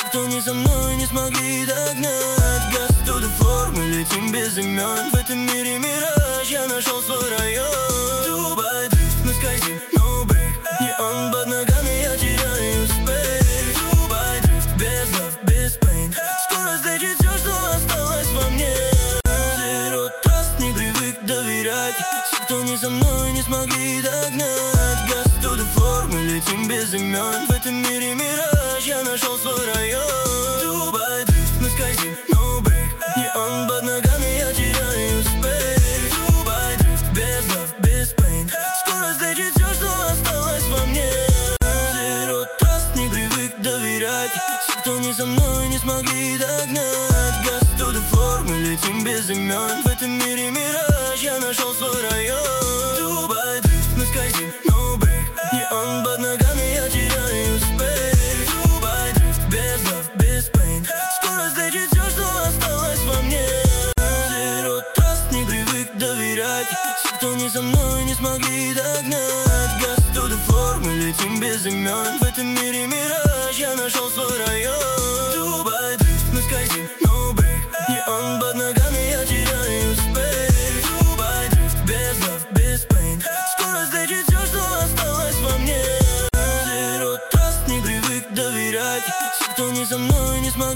кто не за мной, не смогли догнать. Газ to the floor, мы летим без имен. В этом мире мираж, я нашел свой район. Дубай дрифт, мы скользим, no break. Неон под ногами, я теряю успех. Дубай дрифт, без love, без pain. Скоро слечит все, что осталось во мне. Zero trust, не привык доверять. Все, кто не за мной, не смогли догнать. Газ to the floor, мы летим без имен. В этом мире мираж, я нашел свой район. Дубай дрифт, мы скользим, no break. Неон под ногами, я теряю успех. Дубай дрифт, без love, без pain. Скоро слечит все, что осталось во мне. Zero trust, не привык доверять. Все, кто не за мной, не смогли догнать. Газ to the floor, мы летим без имен. В этом мире мираж, я нашел свой район. Дубай дрифт, мы скользим, no break. Неон под ногами, я теряю успех. Дубай дрифт, без love, без pain. Скоро слечит все, что осталось во мне. Zero trust, не привык доверять. Все, кто не за мной, не смогли догнать. Газ to the floor, мы летим без имен. В этом мире мираж, я нашел свой район. Дубай дрифт, мы скользим, no break. Неон под ногами, я теряю успех. Дубай дрифт, без love, без pain. Скоро слечит все, что осталось во мне. Zero trust, не привык доверять. Все, кто не за мной, не смогли